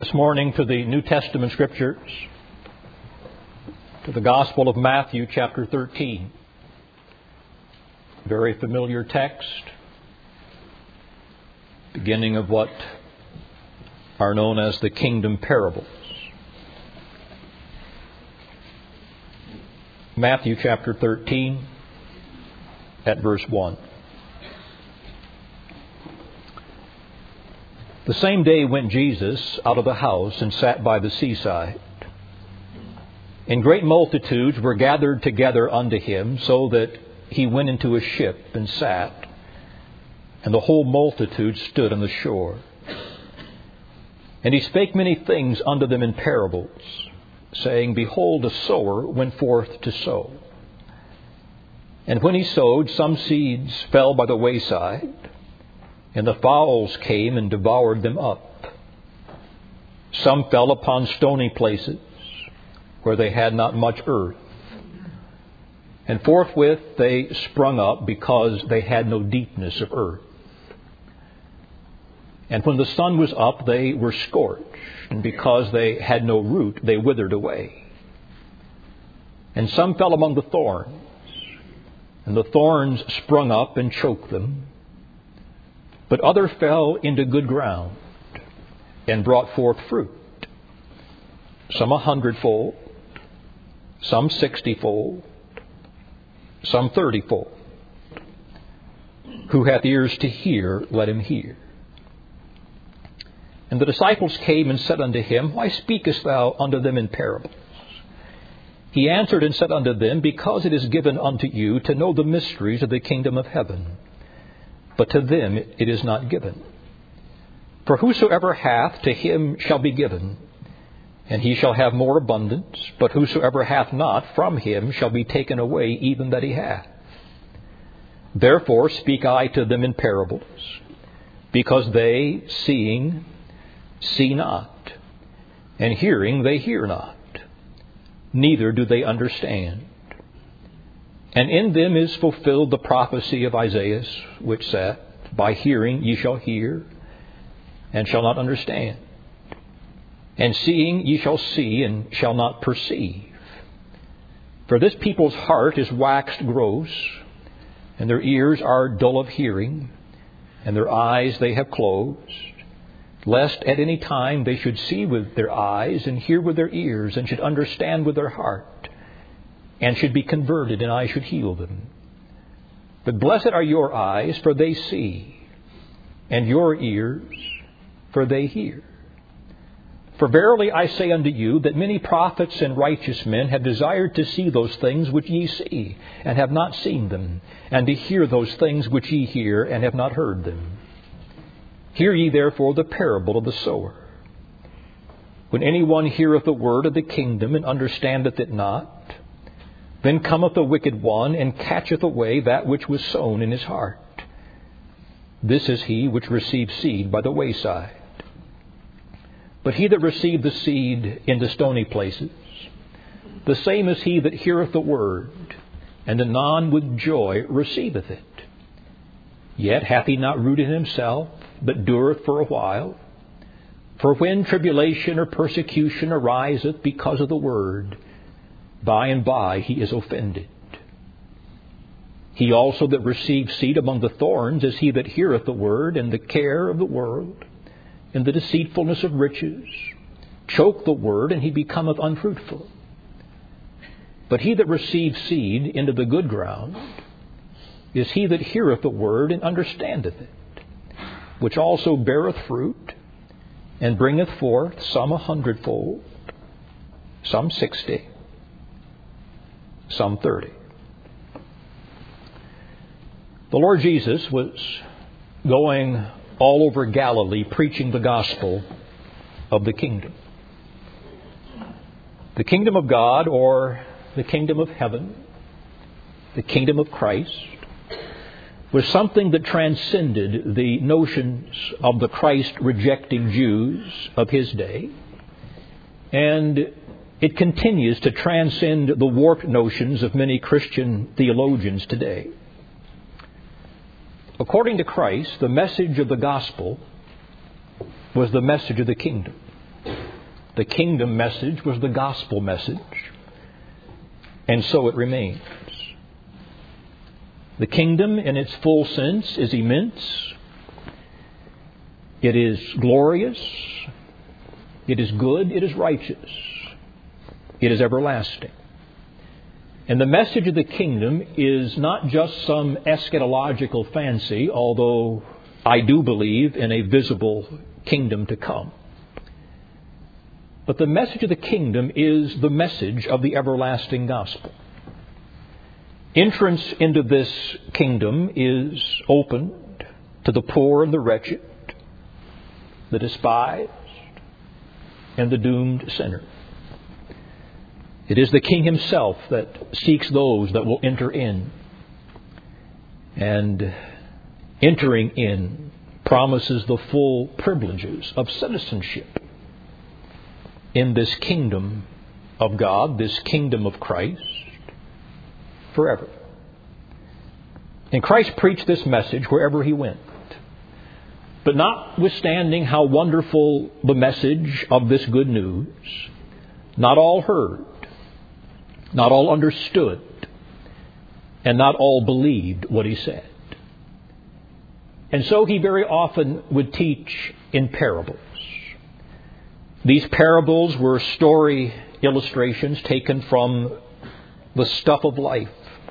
This morning to the New Testament Scriptures, to the Gospel of Matthew chapter 13. Very familiar text, beginning of what are known as the kingdom parables. Matthew chapter 13 at verse 1. The same day went Jesus out of the house and sat by the seaside. And great multitudes were gathered together unto him, so that he went into a ship and sat, and the whole multitude stood on the shore. And he spake many things unto them in parables, saying, Behold, a sower went forth to sow. And when he sowed, some seeds fell by the wayside, and the fowls came and devoured them up. Some fell upon stony places, where they had not much earth. And forthwith they sprung up, because they had no deepness of earth. And when the sun was up, they were scorched, and because they had no root, they withered away. And some fell among the thorns, and the thorns sprung up and choked them. But others fell into good ground and brought forth fruit, some 100-fold, some 60-fold, some 30-fold. Who hath ears to hear, let him hear. And the disciples came and said unto him, Why speakest thou unto them in parables? He answered and said unto them, Because it is given unto you to know the mysteries of the kingdom of heaven, but to them it is not given. For whosoever hath, to him shall be given, and he shall have more abundance. But whosoever hath not, from him shall be taken away even that he hath. Therefore speak I to them in parables, because they, seeing, see not, and hearing they hear not, neither do they understand. And in them is fulfilled the prophecy of Isaiah, which saith, By hearing ye shall hear, and shall not understand. And seeing ye shall see, and shall not perceive. For this people's heart is waxed gross, and their ears are dull of hearing, and their eyes they have closed, lest at any time they should see with their eyes, and hear with their ears, and should understand with their heart, and should be converted, and I should heal them. But blessed are your eyes, for they see, and your ears, for they hear. For verily I say unto you, that many prophets and righteous men have desired to see those things which ye see, and have not seen them, and to hear those things which ye hear, and have not heard them. Hear ye therefore the parable of the sower. When any one heareth the word of the kingdom, and understandeth it not, then cometh the wicked one, and catcheth away that which was sown in his heart. This is he which received seed by the wayside. But he that received the seed in the stony places, the same is he that heareth the word, and anon with joy receiveth it. Yet hath he not root in himself, but dureth for a while. For when tribulation or persecution ariseth because of the word, by and by he is offended. He also that received seed among the thorns is he that heareth the word, and the care of the world, and the deceitfulness of riches, choke the word, and he becometh unfruitful. But he that received seed into the good ground is he that heareth the word, and understandeth it, which also beareth fruit, and bringeth forth some 100-fold, some 60, some 30. The Lord Jesus was going all over Galilee preaching the gospel of the kingdom. The kingdom of God, or the kingdom of heaven, the kingdom of Christ, was something that transcended the notions of the Christ-rejecting Jews of his day. And it continues to transcend the warped notions of many Christian theologians today. According to Christ, the message of the gospel was the message of the kingdom. The kingdom message was the gospel message, and so it remains. The kingdom, in its full sense, is immense. It is glorious. It is good. It is righteous. It is everlasting. And the message of the kingdom is not just some eschatological fancy, although I do believe in a visible kingdom to come. But the message of the kingdom is the message of the everlasting gospel. Entrance into this kingdom is opened to the poor and the wretched, the despised, and the doomed sinner. It is the King himself that seeks those that will enter in. And entering in promises the full privileges of citizenship in this kingdom of God, this kingdom of Christ, forever. And Christ preached this message wherever he went. But notwithstanding how wonderful the message of this good news, not all heard, not all understood, and not all believed what he said. And so he very often would teach in parables. These parables were story illustrations taken from the stuff of life.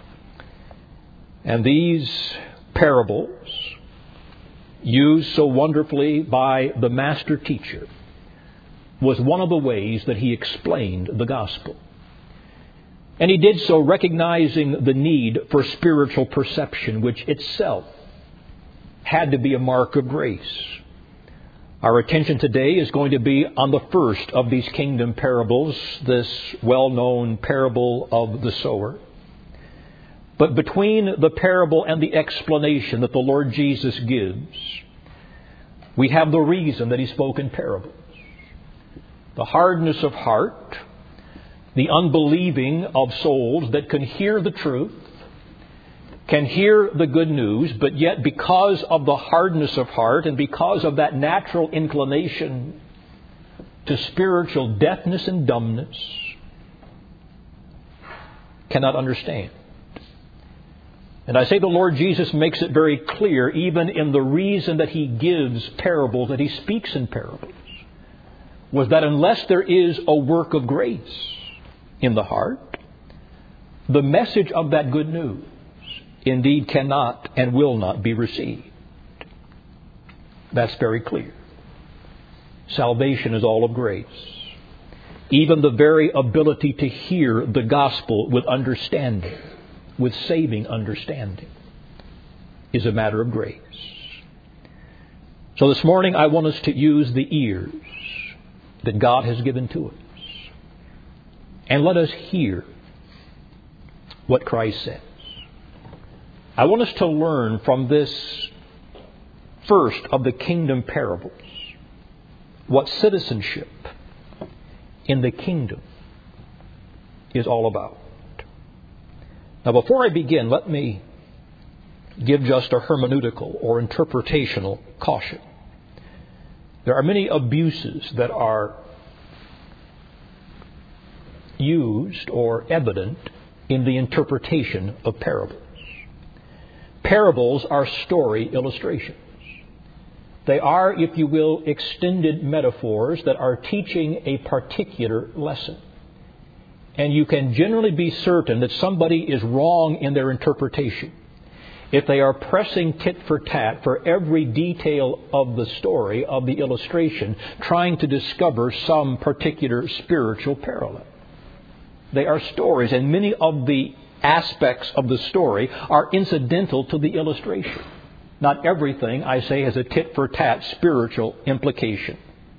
And these parables, used so wonderfully by the master teacher, was one of the ways that he explained the gospel. And he did so recognizing the need for spiritual perception, which itself had to be a mark of grace. Our attention today is going to be on the first of these kingdom parables, this well-known parable of the sower. But between the parable and the explanation that the Lord Jesus gives, we have the reason that he spoke in parables. The hardness of heart, the unbelieving of souls that can hear the truth, can hear the good news, but yet because of the hardness of heart and because of that natural inclination to spiritual deafness and dumbness, cannot understand. And I say the Lord Jesus makes it very clear, even in the reason that he gives parables, that he speaks in parables, was that unless there is a work of grace in the heart, the message of that good news indeed cannot and will not be received. That's very clear. Salvation is all of grace. Even the very ability to hear the gospel with understanding, with saving understanding, is a matter of grace. So this morning I want us to use the ears that God has given to us. And let us hear what Christ says. I want us to learn from this first of the kingdom parables what citizenship in the kingdom is all about. Now, before I begin, let me give just a hermeneutical or interpretational caution. There are many abuses that are used or evident in the interpretation of parables. Parables are story illustrations. They are, if you will, extended metaphors that are teaching a particular lesson. And you can generally be certain that somebody is wrong in their interpretation if they are pressing tit for tat for every detail of the story, of the illustration, trying to discover some particular spiritual parallel. They are stories, and many of the aspects of the story are incidental to the illustration. Not everything, I say, has a tit-for-tat spiritual implication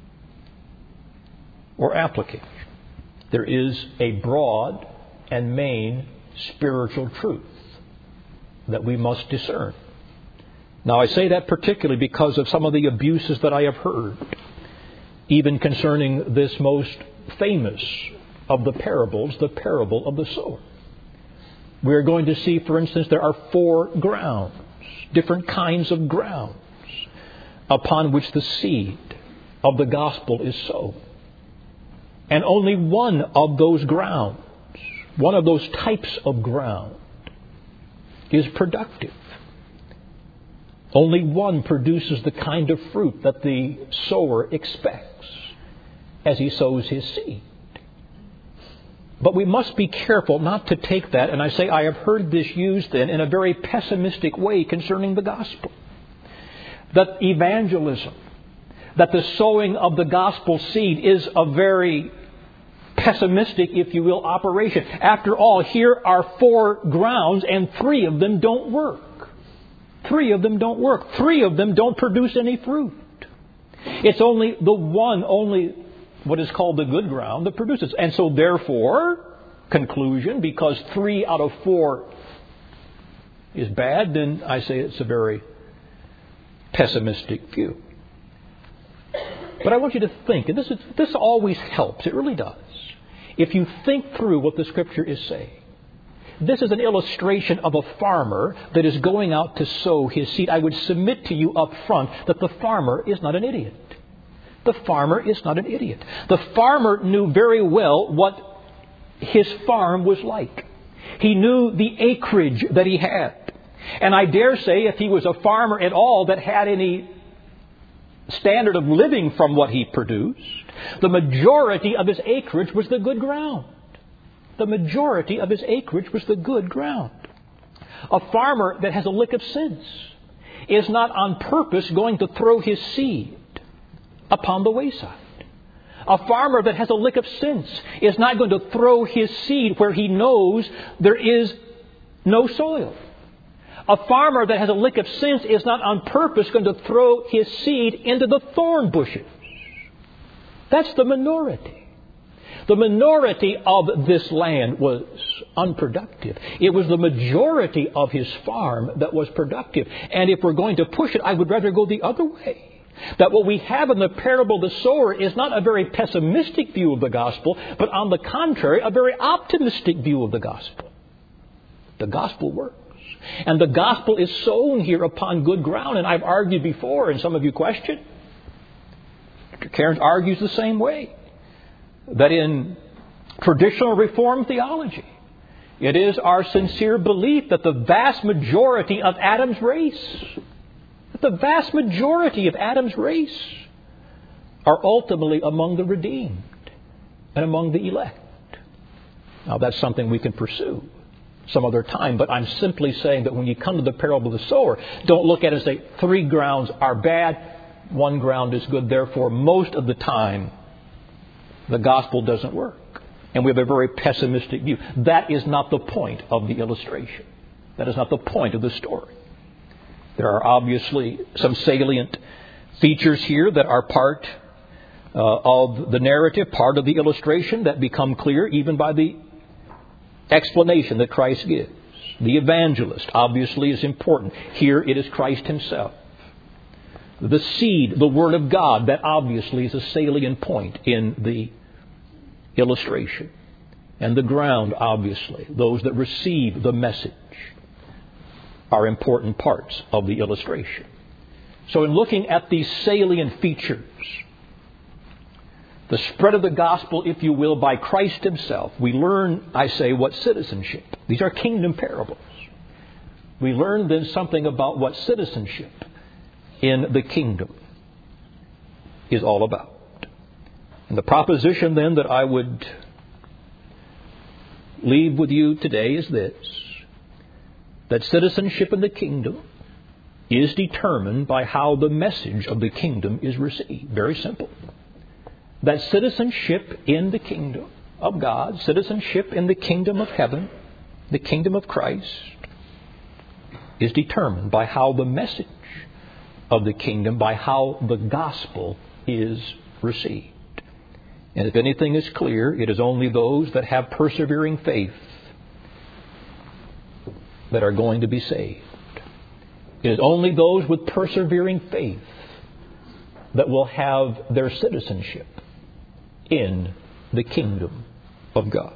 or application. There is a broad and main spiritual truth that we must discern. Now, I say that particularly because of some of the abuses that I have heard, even concerning this most famous of the parables, the parable of the sower. We are going to see, for instance, there are 4 grounds, different kinds of grounds, upon which the seed of the gospel is sown. And only one of those grounds, one of those types of ground, is productive. Only one produces the kind of fruit that the sower expects as he sows his seed. But we must be careful not to take that, and I say I have heard this used then in a very pessimistic way concerning the gospel. That evangelism, that the sowing of the gospel seed is a very pessimistic, if you will, operation. After all, here are 4 grounds and 3 of them don't work. 3 of them don't work. 3 of them don't produce any fruit. It's only what is called the good ground that produces. And so therefore, conclusion, because 3 out of 4 is bad, then I say it's a very pessimistic view. But I want you to think, and this always helps, it really does. If you think through what the Scripture is saying, this is an illustration of a farmer that is going out to sow his seed. I would submit to you up front that the farmer is not an idiot. The farmer is not an idiot. The farmer knew very well what his farm was like. He knew the acreage that he had. And I dare say if he was a farmer at all that had any standard of living from what he produced, the majority of his acreage was the good ground. The majority of his acreage was the good ground. A farmer that has a lick of sense is not on purpose going to throw his seed upon the wayside. A farmer that has a lick of sense is not going to throw his seed where he knows there is no soil. A farmer that has a lick of sense is not on purpose going to throw his seed into the thorn bushes. That's the minority. The minority of this land was unproductive. It was the majority of his farm that was productive. And if we're going to push it, I would rather go the other way. That what we have in the parable of the sower is not a very pessimistic view of the gospel, but on the contrary, a very optimistic view of the gospel. The gospel works. And the gospel is sown here upon good ground. And I've argued before, and some of you question. Dr. Cairns argues the same way. That in traditional Reformed theology, it is our sincere belief that the vast majority of Adam's race, are ultimately among the redeemed and among the elect. Now that's something we can pursue some other time, but I'm simply saying that when you come to the parable of the sower, don't look at it and say 3 grounds are bad, 1 ground is good. Therefore, most of the time, the gospel doesn't work. And we have a very pessimistic view. That is not the point of the illustration. That is not the point of the story. There are obviously some salient features here that are part of the narrative, part of the illustration that become clear even by the explanation that Christ gives. The evangelist obviously is important. Here it is Christ himself. The seed, the Word of God, that obviously is a salient point in the illustration. And the ground, obviously, those that receive the message, are important parts of the illustration. So in looking at these salient features, the spread of the gospel, if you will, by Christ himself, we learn, I say, what citizenship. These are kingdom parables. We learn then something about what citizenship in the kingdom is all about. And the proposition then that I would leave with you today is this: that citizenship in the kingdom is determined by how the message of the kingdom is received. Very simple. That citizenship in the kingdom of God, citizenship in the kingdom of heaven, the kingdom of Christ, is determined by how the message of the kingdom, by how the gospel is received. And if anything is clear, it is only those that have persevering faith that are going to be saved. It is only those with persevering faith that will have their citizenship in the kingdom of God.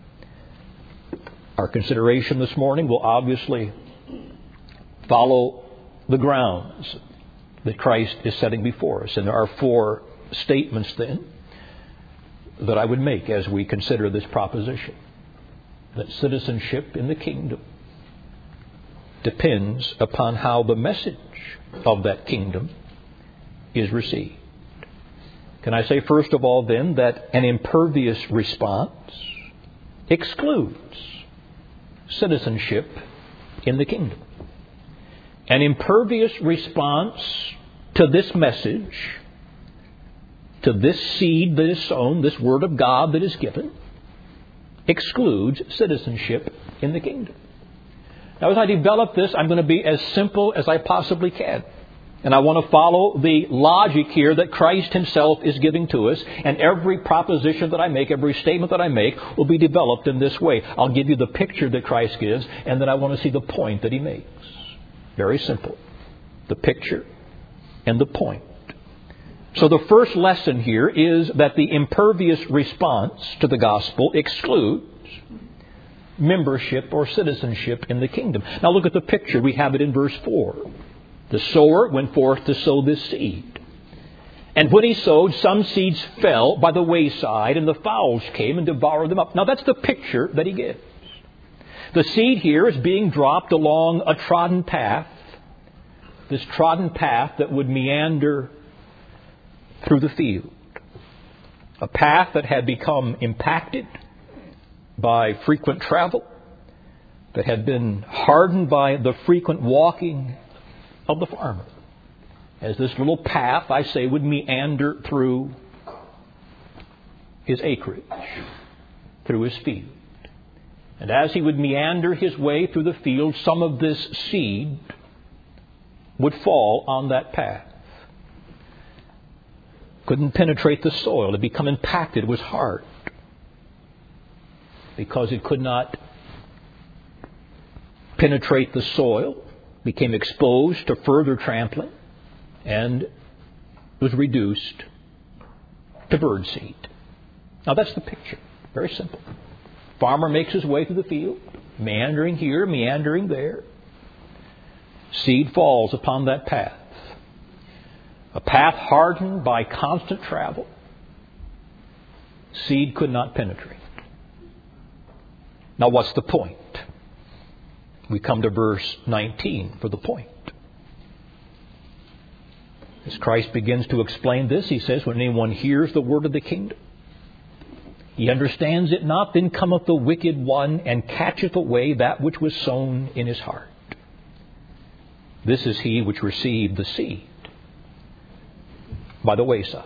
Our consideration this morning will obviously follow the grounds that Christ is setting before us. And there are 4 statements then that I would make as we consider this proposition, that citizenship in the kingdom depends upon how the message of that kingdom is received. Can I say first of all then that an impervious response excludes citizenship in the kingdom? An impervious response to this message, to this seed that is sown, this word of God that is given, excludes citizenship in the kingdom. Now, as I develop this, I'm going to be as simple as I possibly can. And I want to follow the logic here that Christ Himself is giving to us. And every proposition that I make, every statement that I make will be developed in this way. I'll give you the picture that Christ gives, and then I want to see the point that He makes. Very simple. The picture and the point. So the first lesson here is that the impervious response to the gospel excludes membership or citizenship in the kingdom. Now look at the picture. We have it in verse 4. The sower went forth to sow this seed. And when he sowed, some seeds fell by the wayside, and the fowls came and devoured them up. Now that's the picture that he gives. The seed here is being dropped along a trodden path. This trodden path that would meander through the field. A path that had become impacted by frequent travel, that had been hardened by the frequent walking of the farmer. As this little path, I say, would meander through his acreage, through his field. And as he would meander his way through the field, some of this seed would fall on that path. Couldn't penetrate the soil. It had become impacted. It was hard. Because it could not penetrate the soil, became exposed to further trampling, and was reduced to birdseed. Now that's the picture. Very simple. Farmer makes his way through the field, meandering here, meandering there. Seed falls upon that path. A path hardened by constant travel. Seed could not penetrate. Now what's the point? We come to verse 19 for the point. As Christ begins to explain this, He says, when anyone hears the word of the kingdom, he understands it not, then cometh the wicked one and catcheth away that which was sown in his heart. This is he which received the seed by the wayside.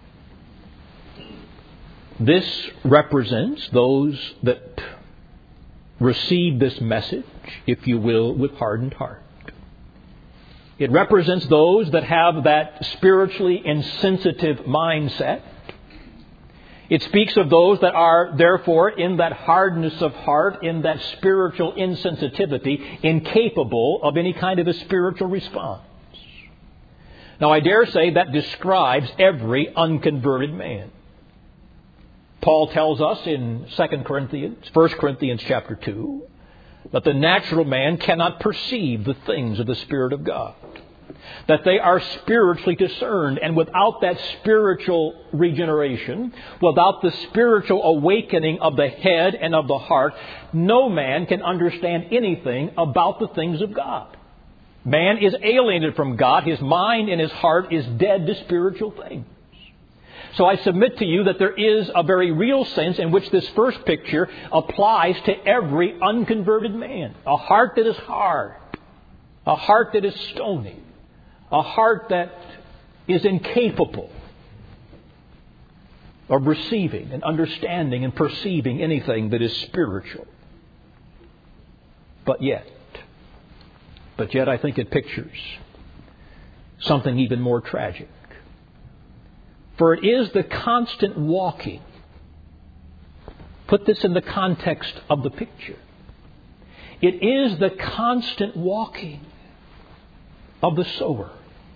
This represents those that receive this message, if you will, with hardened heart. It represents those that have that spiritually insensitive mindset. It speaks of those that are, therefore, in that hardness of heart, in that spiritual insensitivity, incapable of any kind of a spiritual response. Now, I dare say that describes every unconverted man. Paul tells us in 1 Corinthians chapter 2, that the natural man cannot perceive the things of the Spirit of God. That they are spiritually discerned. And without that spiritual regeneration, without the spiritual awakening of the head and of the heart, no man can understand anything about the things of God. Man is alienated from God. His mind and his heart is dead to spiritual things. So I submit to you that there is a very real sense in which this first picture applies to every unconverted man. A heart that is hard. A heart that is stony. A heart that is incapable of receiving and understanding and perceiving anything that is spiritual. But yet I think it pictures something even more tragic. For it is the constant walking. Put this in the context of the picture. It is the constant walking of the sower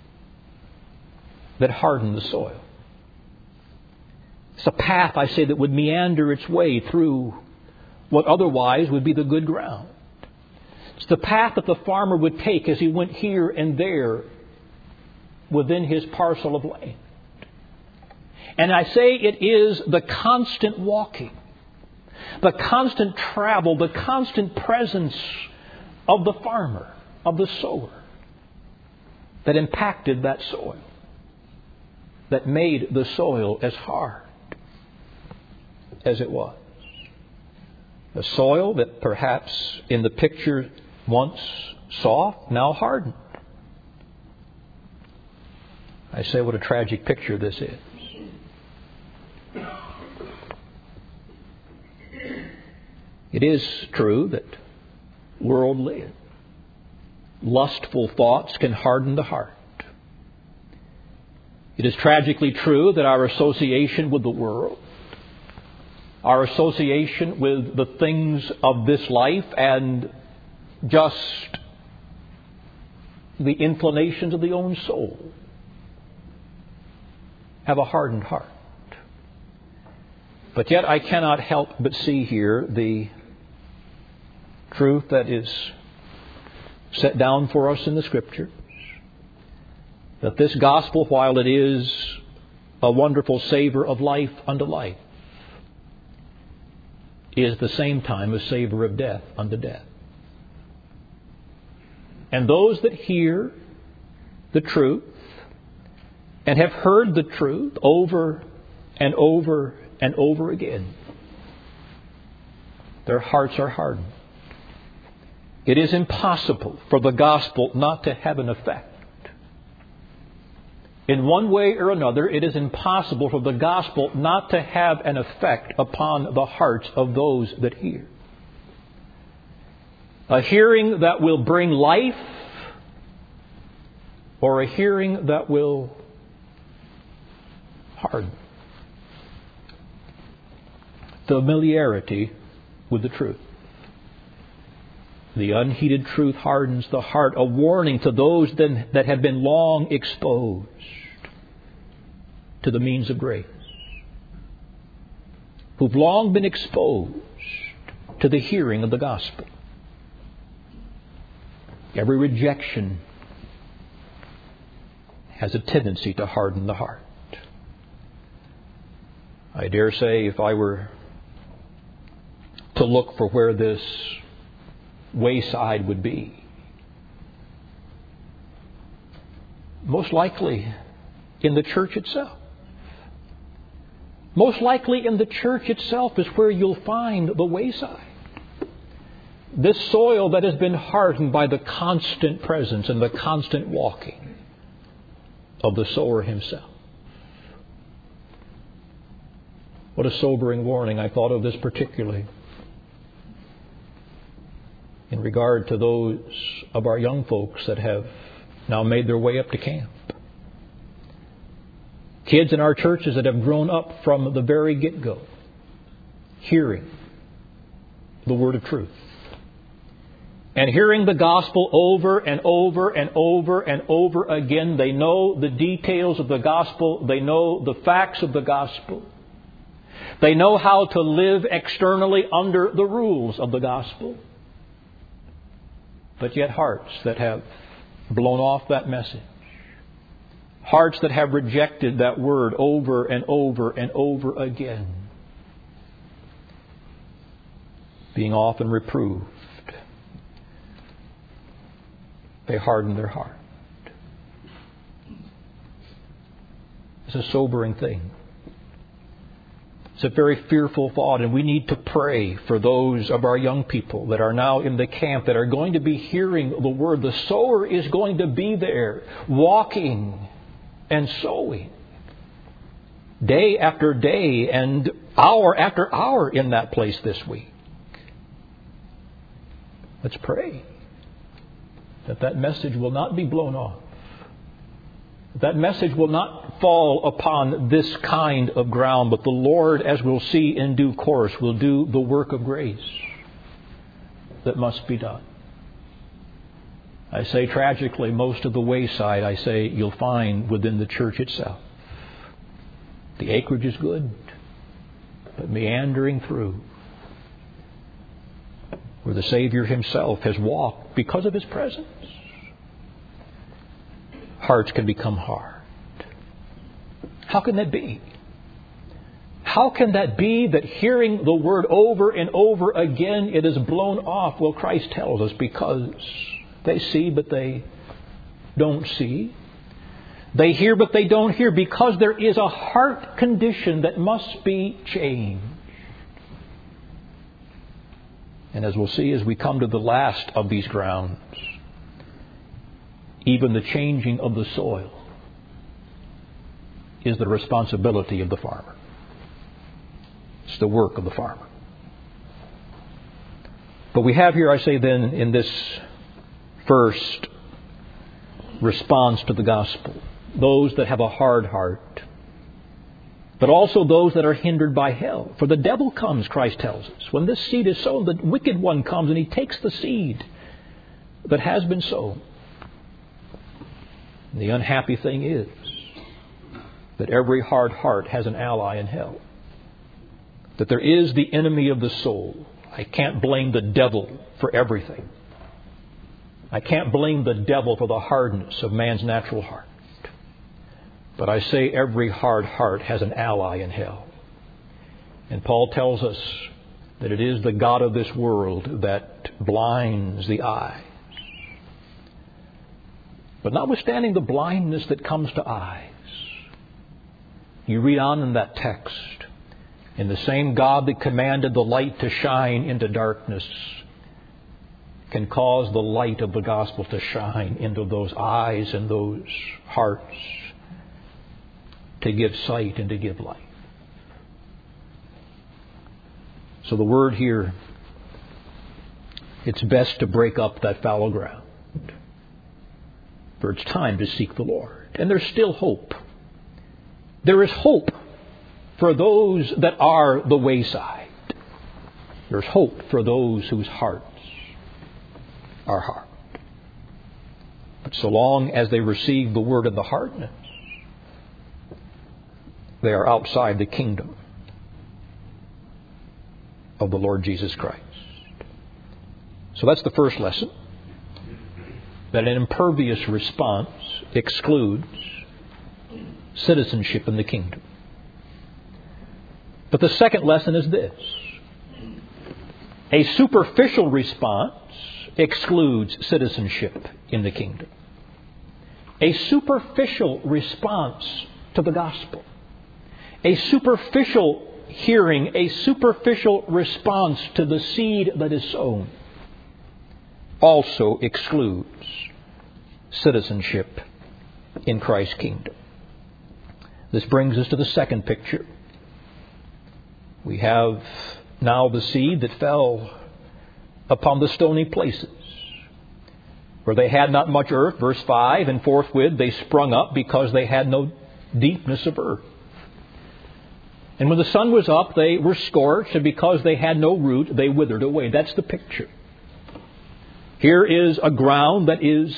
that hardened the soil. It's a path, I say, that would meander its way through what otherwise would be the good ground. It's the path that the farmer would take as he went here and there within his parcel of land. And I say it is the constant walking, the constant travel, the constant presence of the farmer, of the sower, that impacted that soil, that made the soil as hard as it was. A soil that perhaps in the picture once soft, now hardened. I say what a tragic picture this is. It is true that worldly, lustful thoughts can harden the heart. It is tragically true that our association with the world, our association with the things of this life and just the inclinations of the own soul have a hardened heart. But yet I cannot help but see here the truth that is set down for us in the Scriptures, that this gospel, while it is a wonderful savor of life unto life, is at the same time a savor of death unto death. And those that hear the truth and have heard the truth over and over and over again, their hearts are hardened. It is impossible for the gospel not to have an effect. In one way or another, it is impossible for the gospel not to have an effect upon the hearts of those that hear. A hearing that will bring life, or a hearing that will harden. Familiarity with the truth. The unheeded truth hardens the heart, a warning to those then that have been long exposed to the means of grace, who've long been exposed to the hearing of the gospel. Every rejection has a tendency to harden the heart. I dare say if I were to look for where this wayside would be, most likely in the church itself. Most likely in the church itself is where you'll find the wayside. This soil that has been hardened by the constant presence and the constant walking of the sower himself. What a sobering warning. I thought of this particularly in regard to those of our young folks that have now made their way up to camp. Kids in our churches that have grown up from the very get-go, hearing the word of truth. And hearing the gospel over and over and over and over again. They know the details of the gospel. They know the facts of the gospel. They know how to live externally under the rules of the gospel. But yet hearts that have blown off that message. Hearts that have rejected that word over and over and over again. Being often reproved. They harden their heart. It's a sobering thing. It's a very fearful thought, and we need to pray for those of our young people that are now in the camp that are going to be hearing the word. The sower is going to be there, walking and sowing day after day and hour after hour in that place this week. Let's pray that message will not be blown off. That message will not fall upon this kind of ground, but the Lord, as we'll see in due course, will do the work of grace that must be done. I say tragically, most of the wayside, I say, you'll find within the church itself. The acreage is good, but meandering through, where the Savior himself has walked because of his presence, hearts can become hard. How can that be? How can that be that hearing the word over and over again it is blown off? Well, Christ tells us because they see but they don't see. They hear but they don't hear because there is a heart condition that must be changed. And as we'll see as we come to the last of these grounds, even the changing of the soil is the responsibility of the farmer. It's the work of the farmer. But we have here, I say then, in this first response to the gospel, those that have a hard heart, but also those that are hindered by hell. For the devil comes, Christ tells us. When this seed is sown, the wicked one comes and he takes the seed that has been sown. And the unhappy thing is that every hard heart has an ally in hell. That there is the enemy of the soul. I can't blame the devil for everything. I can't blame the devil for the hardness of man's natural heart. But I say every hard heart has an ally in hell. And Paul tells us that it is the god of this world that blinds the eyes. But notwithstanding the blindness that comes to eyes, you read on in that text, and the same God that commanded the light to shine into darkness can cause the light of the gospel to shine into those eyes and those hearts, to give sight and to give life. So the word here, it's best to break up that fallow ground. For it's time to seek the Lord. And there's still hope. There is hope for those that are the wayside. There's hope for those whose hearts are hard. But so long as they receive the word in the hardness, they are outside the kingdom of the Lord Jesus Christ. So that's the first lesson. That an impervious response excludes citizenship in the kingdom. But the second lesson is this. A superficial response excludes citizenship in the kingdom. A superficial response to the gospel. A superficial hearing, a superficial response to the seed that is sown also excludes citizenship in Christ's kingdom. This brings us to the second picture. We have now the seed that fell upon the stony places, where they had not much earth, verse 5, and forthwith they sprung up because they had no deepness of earth. And when the sun was up, they were scorched, and because they had no root, they withered away. That's the picture. Here is a ground that is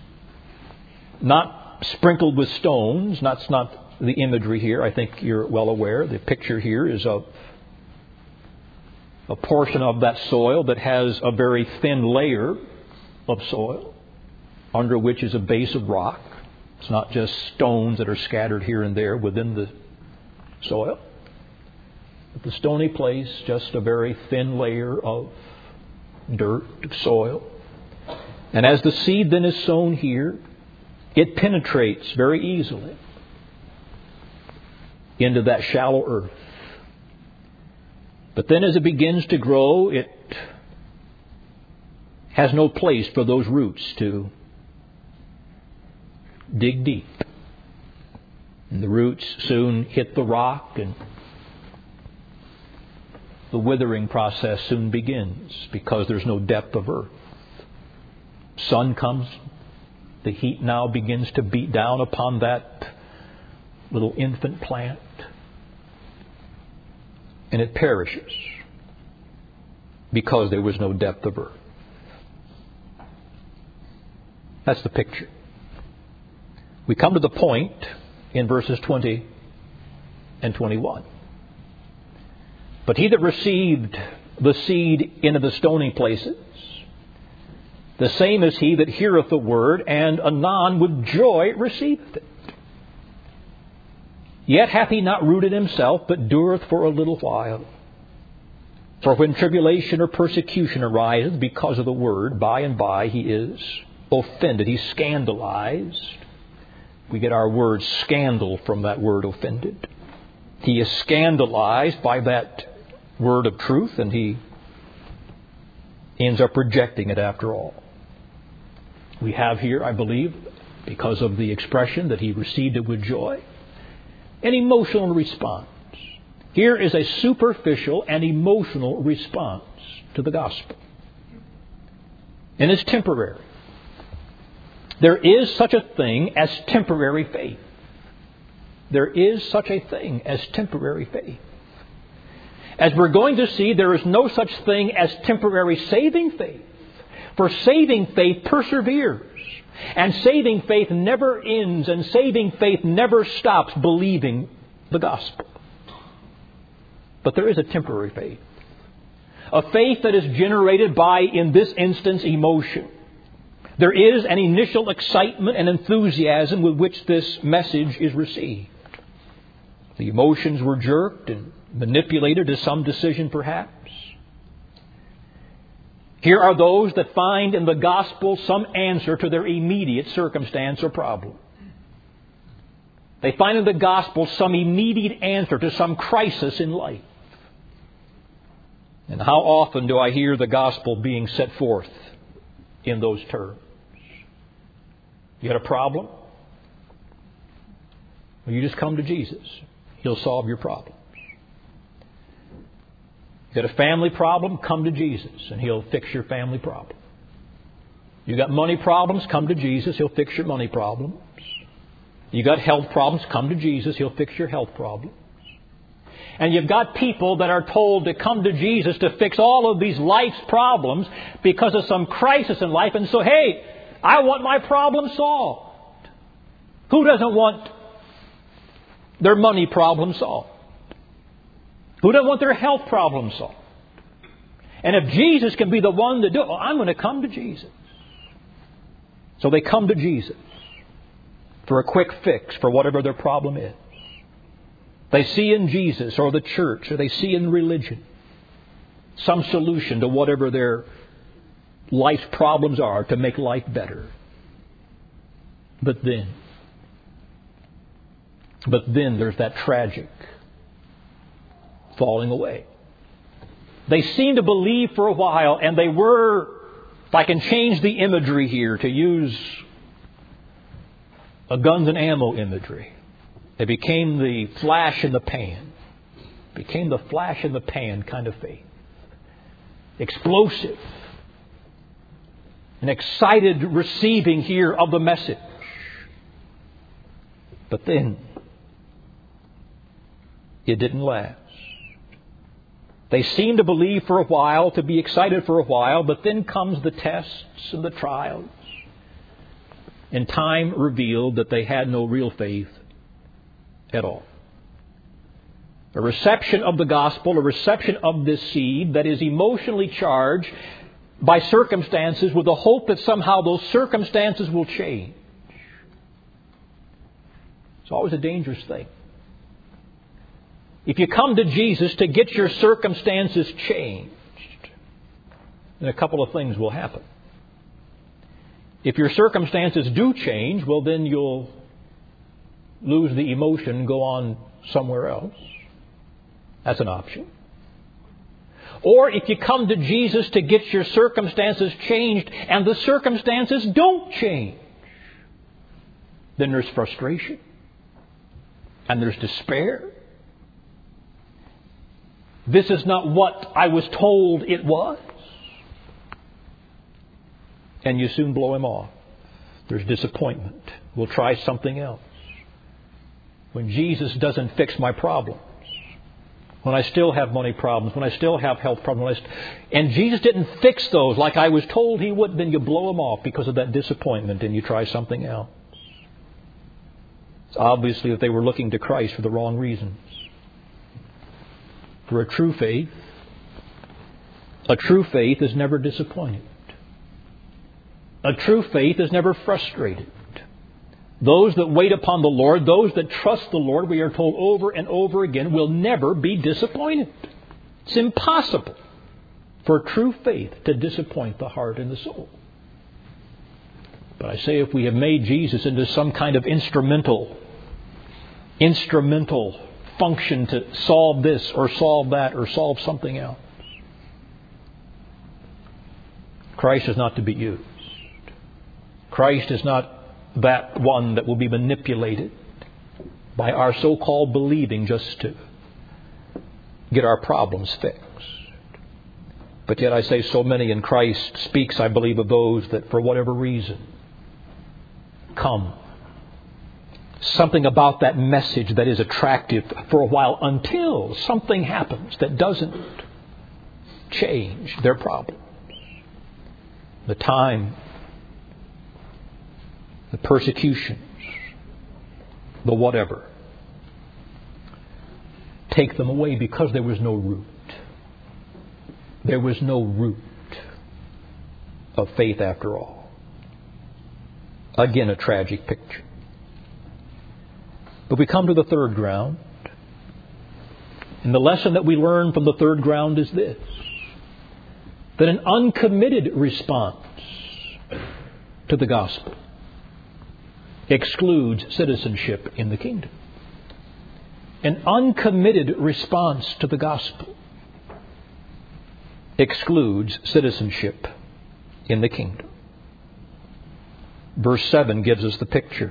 not sprinkled with stones. That's not the imagery here. I think you're well aware. The picture here is of a portion of that soil that has a very thin layer of soil, under which is a base of rock. It's not just stones that are scattered here and there within the soil. But the stony place, just a very thin layer of dirt, of soil. And as the seed then is sown here, it penetrates very easily into that shallow earth. But then as it begins to grow, it has no place for those roots to dig deep. And the roots soon hit the rock, and the withering process soon begins because there's no depth of earth. Sun comes, the heat now begins to beat down upon that little infant plant, and it perishes because there was no depth of earth. That's the picture. We come to the point in verses 20 and 21. But he that received the seed into the stony places, the same is he that heareth the word, and anon with joy receiveth it. Yet hath he not rooted himself, but dureth for a little while. For when tribulation or persecution ariseth because of the word, by and by he is offended. He's scandalized. We get our word scandal from that word offended. He is scandalized by that word of truth, and he ends up rejecting it after all. We have here, I believe, because of the expression that he received it with joy, an emotional response. Here is a superficial and emotional response to the gospel. And it's temporary. There is such a thing as temporary faith. There is such a thing as temporary faith. As we're going to see, there is no such thing as temporary saving faith. For saving faith perseveres. And saving faith never ends, and saving faith never stops believing the gospel. But there is a temporary faith. A faith that is generated by, in this instance, emotion. There is an initial excitement and enthusiasm with which this message is received. The emotions were jerked and manipulated to some decision, perhaps. Here are those that find in the gospel some answer to their immediate circumstance or problem. They find in the gospel some immediate answer to some crisis in life. And how often do I hear the gospel being set forth in those terms? You got a problem? Well, you just come to Jesus. He'll solve your problems. You got a family problem? Come to Jesus and He'll fix your family problem. You got money problems? Come to Jesus. He'll fix your money problems. You got health problems? Come to Jesus. He'll fix your health problems. And you've got people that are told to come to Jesus to fix all of these life's problems because of some crisis in life. And so, hey, I want my problem solved. Who doesn't want their money problem solved? Who doesn't want their health problem solved? And if Jesus can be the one to do it, well, I'm going to come to Jesus. So they come to Jesus for a quick fix for whatever their problem is. They see in Jesus or the church, or they see in religion some solution to whatever their life's problems are to make life better. But then there's that tragic falling away. They seemed to believe for a while, and they were, if I can change the imagery here to use a guns and ammo imagery, they became the flash in the pan. Became the flash in the pan kind of faith. Explosive. An excited receiving here of the message. But then it didn't last. They seemed to believe for a while, to be excited for a while, but then comes the tests and the trials. And time revealed that they had no real faith at all. A reception of the gospel, a reception of this seed that is emotionally charged by circumstances with the hope that somehow those circumstances will change. It's always a dangerous thing. If you come to Jesus to get your circumstances changed, then a couple of things will happen. If your circumstances do change, well, then you'll lose the emotion and go on somewhere else. That's an option. Or if you come to Jesus to get your circumstances changed and the circumstances don't change, then there's frustration and there's despair. This is not what I was told it was. And you soon blow him off. There's disappointment. We'll try something else. When Jesus doesn't fix my problems, when I still have money problems, when I still have health problems, and Jesus didn't fix those like I was told He would, then you blow him off because of that disappointment and you try something else. It's obviously that they were looking to Christ for the wrong reasons. For a true faith is never disappointed. A true faith is never frustrated. Those that wait upon the Lord, those that trust the Lord, we are told over and over again, will never be disappointed. It's impossible for true faith to disappoint the heart and the soul. But I say, if we have made Jesus into some kind of instrumental function to solve this or solve that or solve something else, Christ is not to be used. Christ is not that one that will be manipulated by our so-called believing just to get our problems fixed. But yet I say so many in Christ speaks, I believe, of those that for whatever reason come. Something about that message that is attractive for a while until something happens that doesn't change their problems. The time, the persecutions, the whatever. Take them away because there was no root. There was no root of faith after all. Again, a tragic picture. But we come to the third ground. And the lesson that we learn from the third ground is this: that an uncommitted response to the gospel excludes citizenship in the kingdom. An uncommitted response to the gospel excludes citizenship in the kingdom. Verse 7 gives us the picture.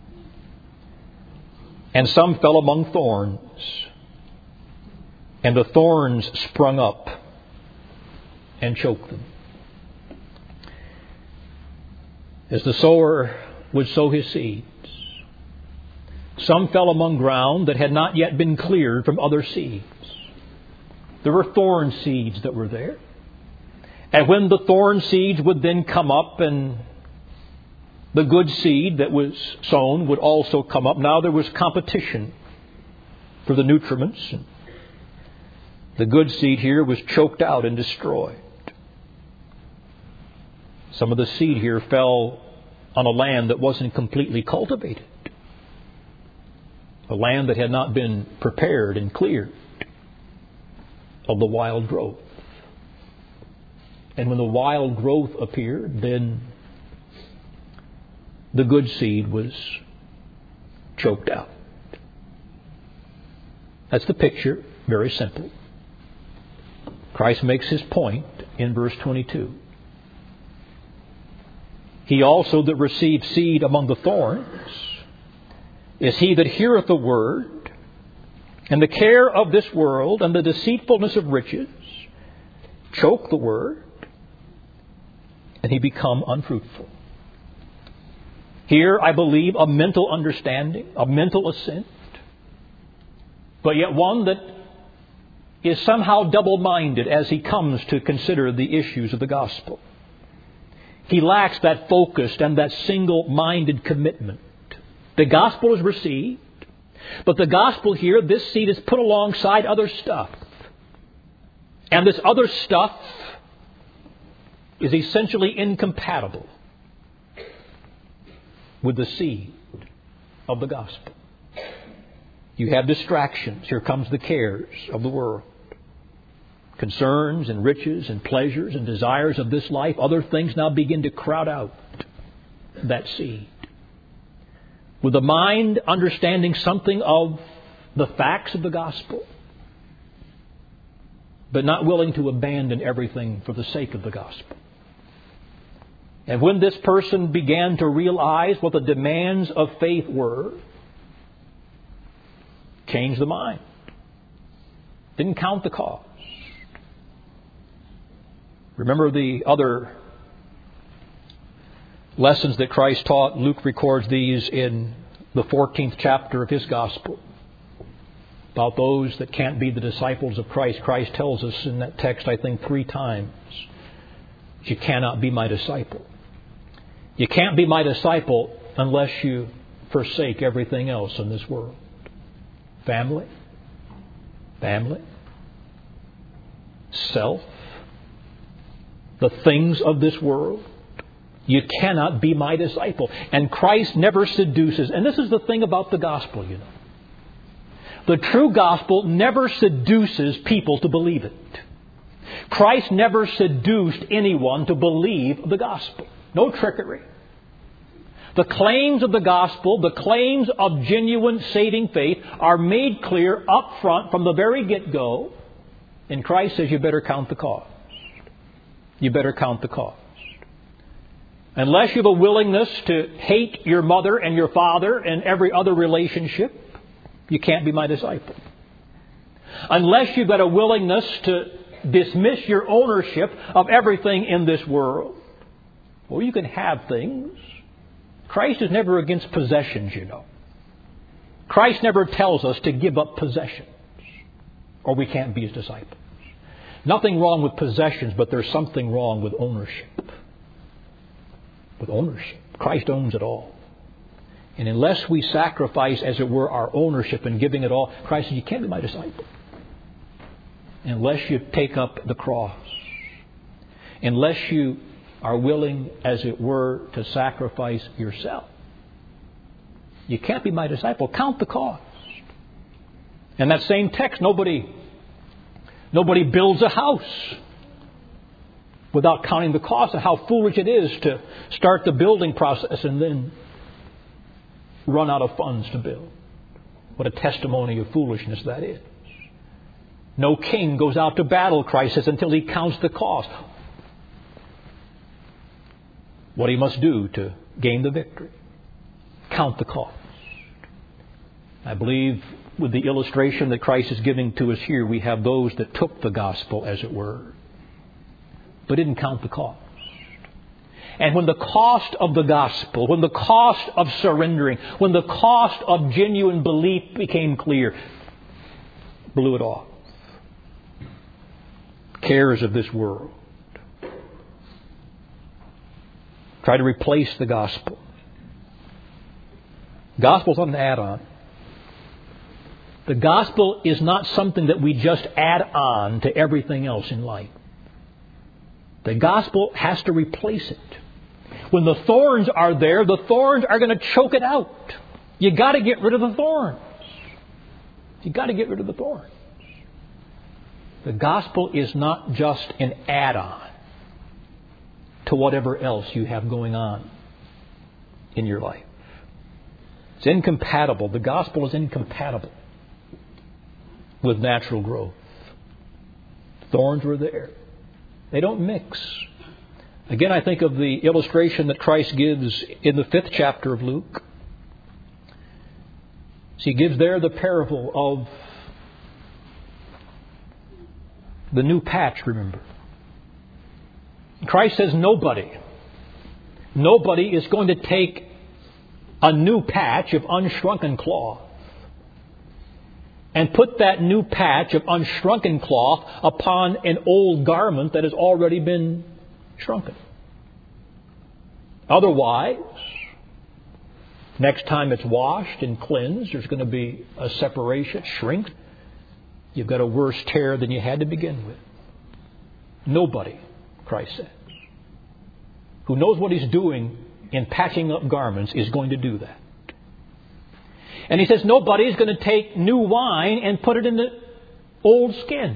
And some fell among thorns, and the thorns sprung up and choked them. As the sower would sow his seeds, some fell among ground that had not yet been cleared from other seeds. There were thorn seeds that were there. And when the thorn seeds would then come up and the good seed that was sown would also come up, now there was competition for the nutriments. The good seed here was choked out and destroyed. Some of the seed here fell on a land that wasn't completely cultivated. A land that had not been prepared and cleared of the wild growth. And when the wild growth appeared, then the good seed was choked out. That's the picture, very simple. Christ makes his point in verse 22. He also that received seed among the thorns is he that heareth the word, and the care of this world and the deceitfulness of riches choke the word, and he become unfruitful. Here, I believe, a mental understanding, a mental assent, but yet one that is somehow double-minded as he comes to consider the issues of the gospel. He lacks that focused and that single-minded commitment. The gospel is received, but the gospel here, this seed is put alongside other stuff. And this other stuff is essentially incompatible with the seed of the gospel. You have distractions. Here comes the cares of the world. Concerns and riches and pleasures and desires of this life. Other things now begin to crowd out that seed. With the mind understanding something of the facts of the gospel, but not willing to abandon everything for the sake of the gospel. And when this person began to realize what the demands of faith were, changed the mind. Didn't count the cost. Remember the other lessons that Christ taught. Luke records these in the 14th chapter of his gospel. About those that can't be the disciples of Christ. Christ tells us in that text, I think 3 times, you cannot be my disciple. You can't be my disciple unless you forsake everything else in this world. Family, self, the things of this world, You cannot be my disciple. And Christ never seduces. And this is the thing about the gospel, you know. The true gospel never seduces people to believe it. Christ never seduced anyone to believe the gospel. No trickery. The claims of the gospel, the claims of genuine saving faith are made clear up front from the very get-go. And Christ says you better count the cost. You better count the cost. Unless you have a willingness to hate your mother and your father and every other relationship, you can't be my disciple. Unless you've got a willingness to dismiss your ownership of everything in this world, well, you can have things. Christ is never against possessions, you know. Christ never tells us to give up possessions, or we can't be His disciples. Nothing wrong with possessions, but there's something wrong with ownership. With ownership. Christ owns it all. And unless we sacrifice, as it were, our ownership and giving it all, Christ says, you can't be my disciple. Unless you take up the cross. Unless you are willing, as it were, to sacrifice yourself. You can't be my disciple. Count the cost. In that same text, nobody builds a house without counting the cost of how foolish it is to start the building process and then run out of funds to build. What a testimony of foolishness that is. No king goes out to battle, Christ says, until he counts the cost. What he must do to gain the victory. Count the cost. I believe with the illustration that Christ is giving to us here, we have those that took the gospel, as it were, but didn't count the cost. And when the cost of the gospel, when the cost of surrendering, when the cost of genuine belief became clear, blew it off. Cares of this world. Try to replace the gospel. Gospel's not an add-on. The gospel is not something that we just add on to everything else in life. The gospel has to replace it. When the thorns are there, the thorns are going to choke it out. You got to get rid of the thorns. You got to get rid of the thorns. The gospel is not just an add-on to whatever else you have going on in your life. It's incompatible. The gospel is incompatible with natural growth. Thorns were there. They don't mix. Again, I think of the illustration that Christ gives in the 5th chapter of Luke. So he gives there the parable of the new patch, remember. Christ says nobody is going to take a new patch of unshrunken cloth and put that new patch of unshrunken cloth upon an old garment that has already been shrunken. Otherwise, next time it's washed and cleansed, there's going to be a separation, shrink. You've got a worse tear than you had to begin with. Nobody, Christ says, who knows what he's doing in patching up garments is going to do that. And he says nobody is going to take new wine and put it in the old skins.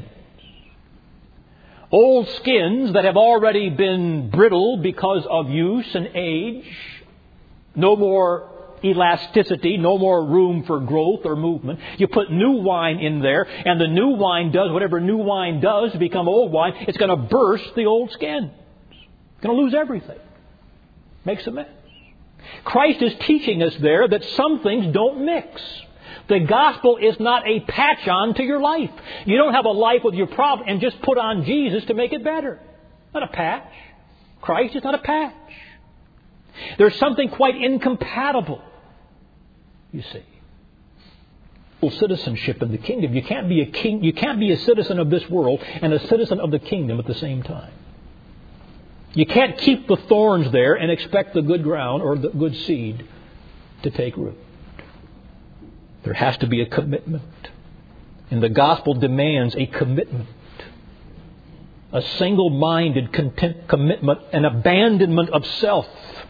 Old skins that have already been brittle because of use and age. No more elasticity, no more room for growth or movement. You put new wine in there, and the new wine does whatever new wine does to become old wine. It's going to burst the old skin. It's going to lose everything. Makes a mess. Christ is teaching us there that some things don't mix. The gospel is not a patch on to your life. You don't have a life with your problem and just put on Jesus to make it better. Not a patch. Christ is not a patch. There's something quite incompatible, you see. Citizenship in the kingdom. You can't be a king. You can't be a citizen of this world and a citizen of the kingdom at the same time. You can't keep the thorns there and expect the good ground or the good seed to take root. There has to be a commitment. And the gospel demands a commitment. a single-minded commitment and abandonment of self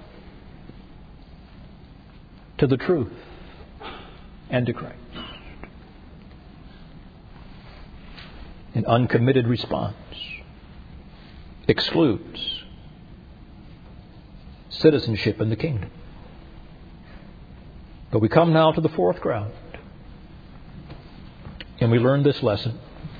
to the truth and to Christ. An uncommitted response excludes citizenship in the kingdom. But we come now to the fourth ground. And we learn this lesson.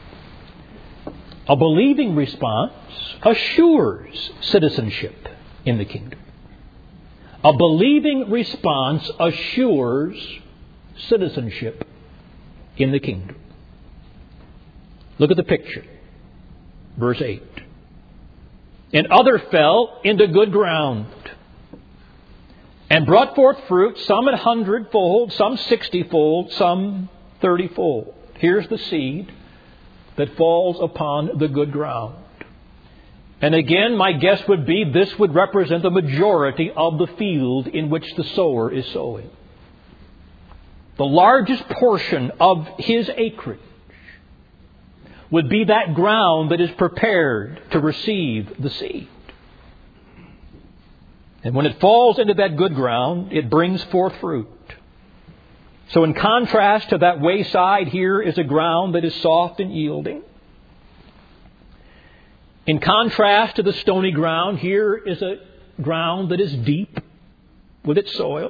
A believing response assures citizenship in the kingdom. A believing response assures citizenship in the kingdom. Look at the picture. Verse 8. And other fell into good ground, and brought forth fruit, some 100-fold, some 60-fold, some 30-fold. Here's the seed that falls upon the good ground. And again, my guess would be this would represent the majority of the field in which the sower is sowing. The largest portion of his acreage would be that ground that is prepared to receive the seed. And when it falls into that good ground, it brings forth fruit. So in contrast to that wayside, here is a ground that is soft and yielding. In contrast to the stony ground, here is a ground that is deep with its soil.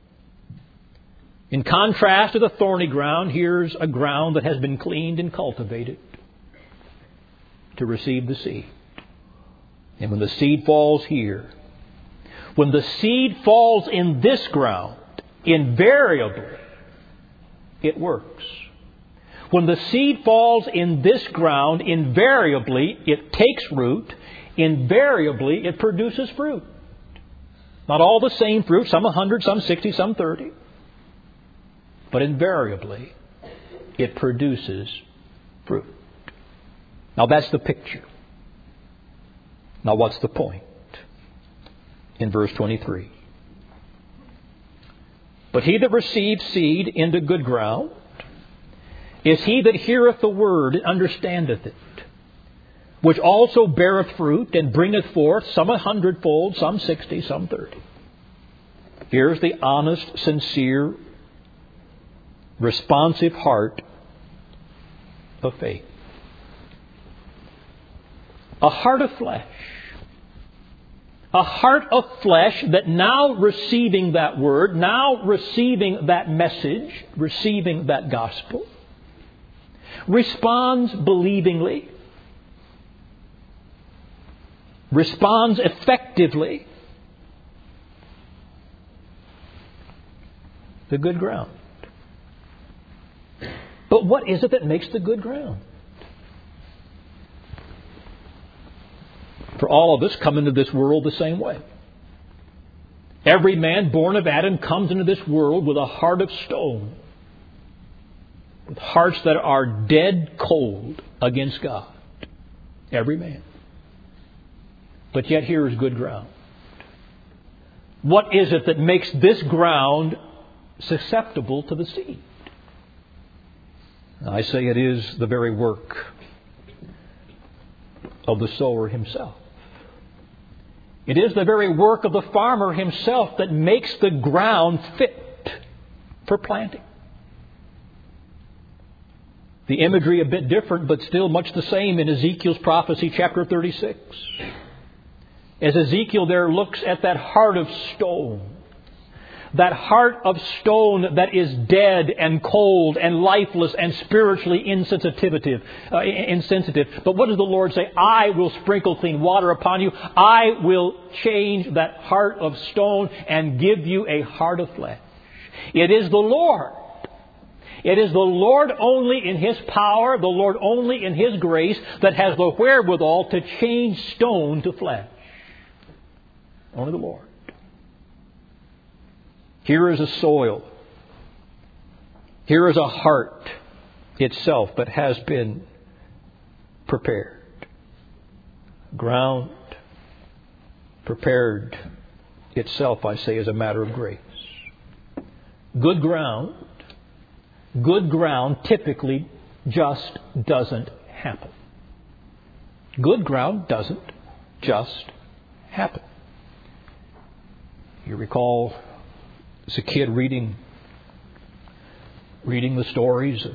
In contrast to the thorny ground, here's a ground that has been cleaned and cultivated to receive the seed. And when the seed falls here, when the seed falls in this ground, invariably it works. When the seed falls in this ground, invariably it takes root. Invariably it produces fruit. Not all the same fruit, some 100, some 60, some 30. But invariably it produces fruit. Now that's the picture. Now what's the point? In verse 23. But he that receives seed into good ground is he that heareth the word and understandeth it, which also beareth fruit and bringeth forth some 100-fold, some 60, some 30. Here's the honest, sincere, responsive heart of faith. A heart of flesh. A heart of flesh that now receiving that word, now receiving that message, receiving that gospel, responds believingly, responds effectively. The good ground. But what is it that makes the good ground? For all of us come into this world the same way. Every man born of Adam comes into this world with a heart of stone, with hearts that are dead cold against God. Every man. But yet here is good ground. What is it that makes this ground susceptible to the seed? I say it is the very work of the sower himself. It is the very work of the farmer himself that makes the ground fit for planting. The imagery a bit different, but still much the same in Ezekiel's prophecy, chapter 36. As Ezekiel there looks at that heart of stone, that heart of stone that is dead and cold and lifeless and spiritually insensitive. But what does the Lord say? I will sprinkle clean water upon you. I will change that heart of stone and give you a heart of flesh. It is the Lord. It is the Lord only in His power, the Lord only in His grace that has the wherewithal to change stone to flesh. Only the Lord. Here is a soil. Here is a heart itself that has been prepared. Ground prepared itself, I say, is a matter of grace. Good ground typically just doesn't happen. Good ground doesn't just happen. You recall as a kid reading the stories of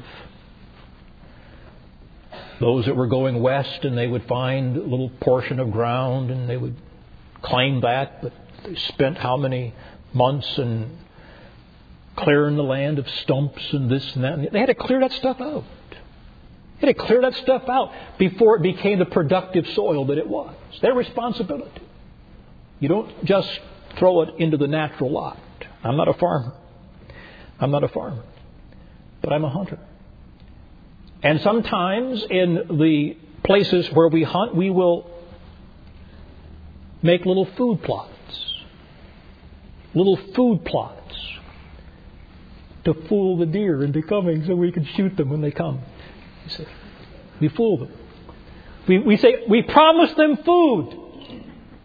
those that were going west, and they would find a little portion of ground and they would claim that, but they spent how many months and clearing the land of stumps and this and that. And they had to clear that stuff out. They had to clear that stuff out before it became the productive soil that it was. Their responsibility. You don't just throw it into the natural lot. I'm not a farmer. But I'm a hunter. And sometimes in the places where we hunt, we will make little food plots. Little food plots to fool the deer into coming so we can shoot them when they come. You see, we fool them. We say, we promise them food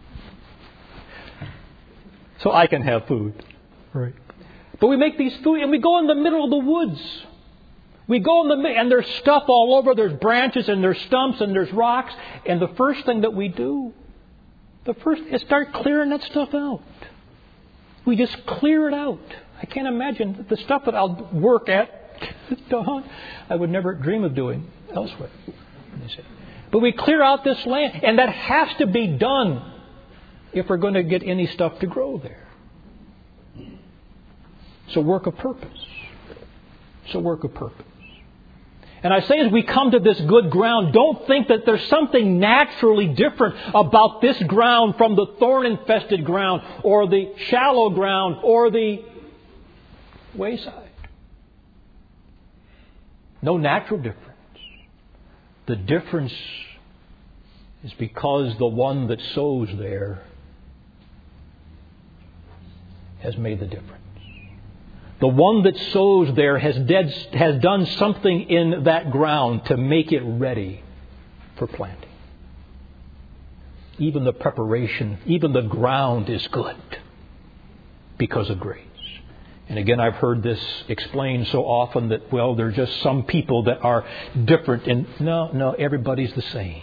so I can have food. Right. But we make these food and we go in the middle of the woods. We go in the middle and there's stuff all over. There's branches and there's stumps and there's rocks. And the first thing that we do, is start clearing that stuff out. We just clear it out. I can't imagine the stuff that I'll work at, I would never dream of doing elsewhere. But we clear out this land, and that has to be done if we're going to get any stuff to grow there. It's a work of purpose. And I say as we come to this good ground, don't think that there's something naturally different about this ground from the thorn-infested ground or the shallow ground or the wayside. No natural difference. The difference is because the one that sows there has made the difference. The one that sows there has done something in that ground to make it ready for planting. Even the preparation, even the ground is good because of grace. And again, I've heard this explained so often that, well, there's just some people that are different. And no, everybody's the same.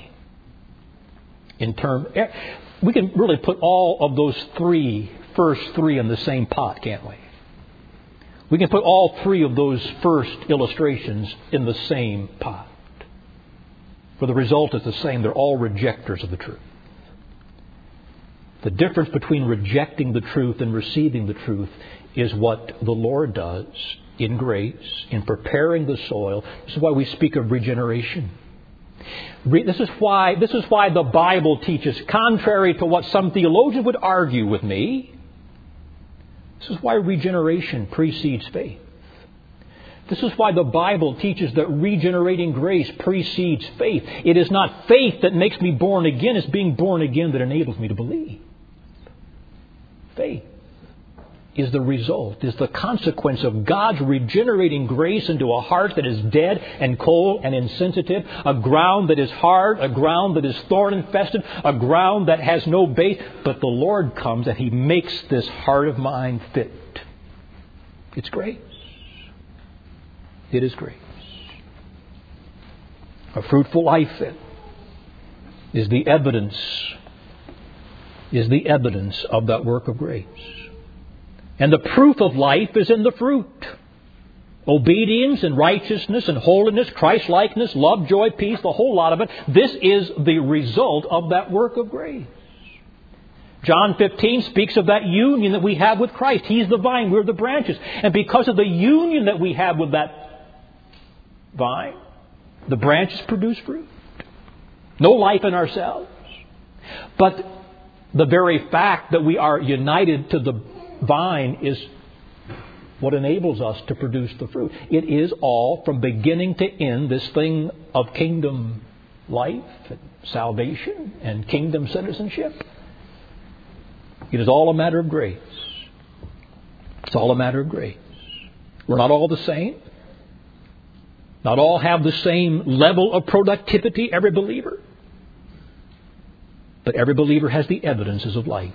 We can really put all of those first three in the same pot, can't we? We can put all three of those first illustrations in the same pot. For the result is the same. They're all rejectors of the truth. The difference between rejecting the truth and receiving the truth is what the Lord does in grace, in preparing the soil. This is why we speak of regeneration. This is why the Bible teaches, contrary to what some theologians would argue with me, this is why regeneration precedes faith. This is why the Bible teaches that regenerating grace precedes faith. It is not faith that makes me born again. It's being born again that enables me to believe. Faith is the result, is the consequence of God's regenerating grace into a heart that is dead and cold and insensitive, a ground that is hard, a ground that is thorn-infested, a ground that has no base. But the Lord comes and He makes this heart of mine fit. It's grace. It is grace. A fruitful life, then, is the evidence of that work of grace. And the proof of life is in the fruit. Obedience and righteousness and holiness, Christ-likeness, love, joy, peace, the whole lot of it. This is the result of that work of grace. John 15 speaks of that union that we have with Christ. He's the vine, we're the branches. And because of the union that we have with that vine, the branches produce fruit. No life in ourselves. But the very fact that we are united to the vine is what enables us to produce the fruit. It is all, from beginning to end, this thing of kingdom life and salvation and kingdom citizenship. It is all a matter of grace. It's all a matter of grace. We're not all the same. Not all have the same level of productivity, every believer. But every believer has the evidences of life.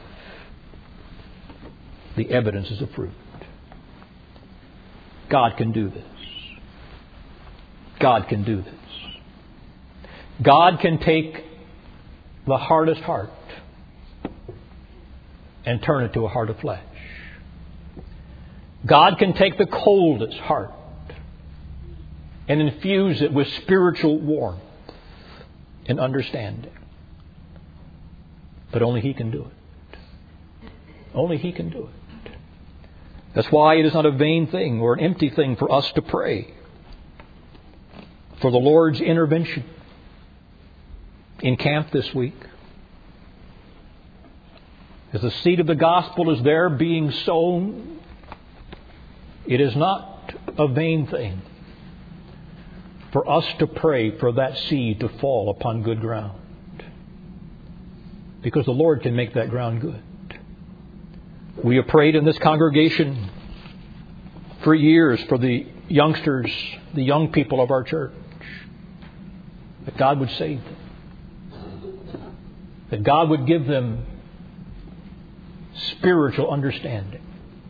The evidences of fruit. God can do this. God can do this. God can take the hardest heart and turn it to a heart of flesh. God can take the coldest heart and infuse it with spiritual warmth and understanding. But only He can do it. Only He can do it. That's why it is not a vain thing or an empty thing for us to pray for the Lord's intervention in camp this week. As the seed of the gospel is there being sown, it is not a vain thing for us to pray for that seed to fall upon good ground. Because the Lord can make that ground good. We have prayed in this congregation for years for the youngsters, the young people of our church, that God would save them. That God would give them spiritual understanding.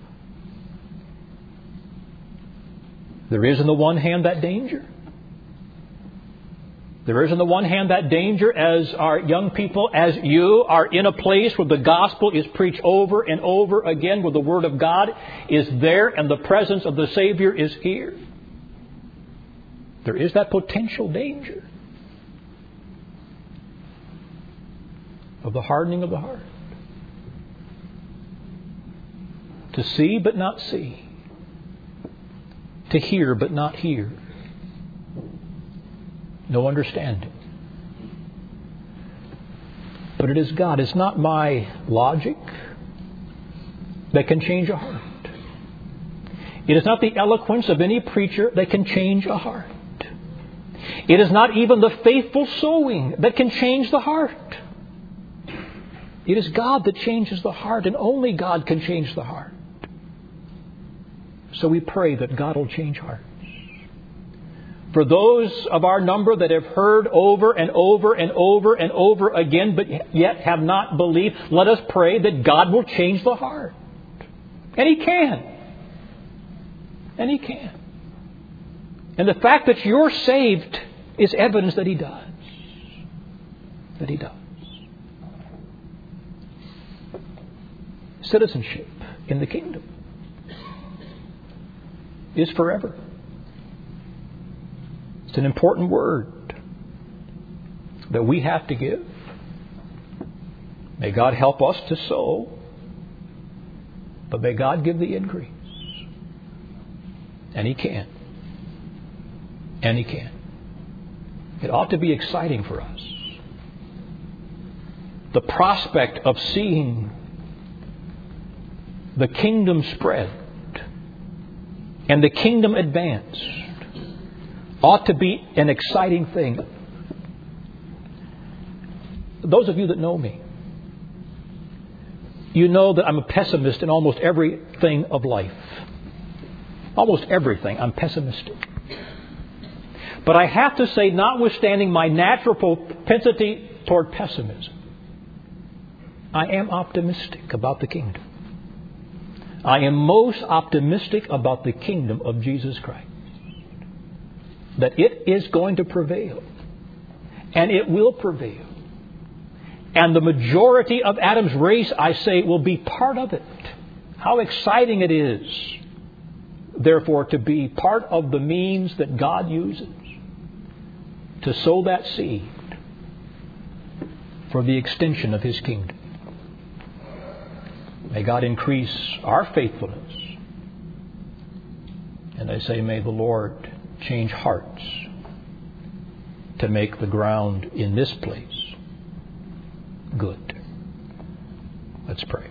There is on the one hand that danger. There is on the one hand that danger as our young people, as you are in a place where the gospel is preached over and over again, where the Word of God is there and the presence of the Savior is here. There is that potential danger of the hardening of the heart. To see but not see. To hear but not hear. No understanding. But it is God. It's not my logic that can change a heart. It is not the eloquence of any preacher that can change a heart. It is not even the faithful sowing that can change the heart. It is God that changes the heart, and only God can change the heart. So we pray that God will change hearts. For those of our number that have heard over and over and over and over again, but yet have not believed, let us pray that God will change the heart. And He can. And He can. And the fact that you're saved is evidence that He does. That He does. Citizenship in the kingdom is forever. It's an important word that we have to give. May God help us to sow, but may God give the increase. And He can. And He can. It ought to be exciting for us. The prospect of seeing the kingdom spread and the kingdom advance ought to be an exciting thing. Those of you that know me, you know that I'm a pessimist in almost everything of life. Almost everything, I'm pessimistic. But I have to say, notwithstanding my natural propensity toward pessimism, I am optimistic about the kingdom. I am most optimistic about the kingdom of Jesus Christ. That it is going to prevail. And it will prevail. And the majority of Adam's race, I say, will be part of it. How exciting it is, therefore, to be part of the means that God uses to sow that seed for the extension of His kingdom. May God increase our faithfulness. And I say, may the Lord change hearts to make the ground in this place good. Let's pray.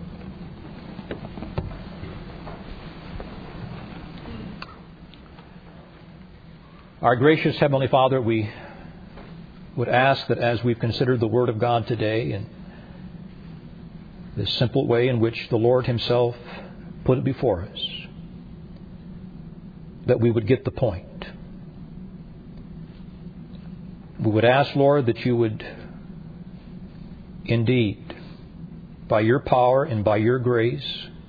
Our gracious Heavenly Father, we would ask that as we've considered the Word of God today and this simple way in which the Lord Himself put it before us, that we would get the point. We would ask, Lord, that You would indeed, by Your power and by Your grace,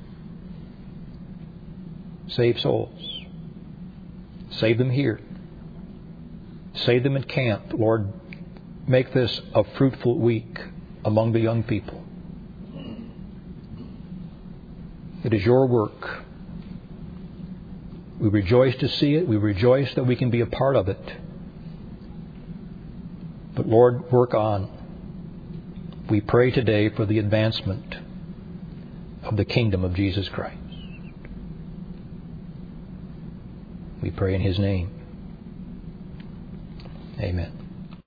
save souls. Save them here. Save them in camp. Lord, make this a fruitful week among the young people. It is your work. We rejoice to see it. We rejoice that we can be a part of it. But Lord, work on. We pray today for the advancement of the kingdom of Jesus Christ. We pray in His name. Amen.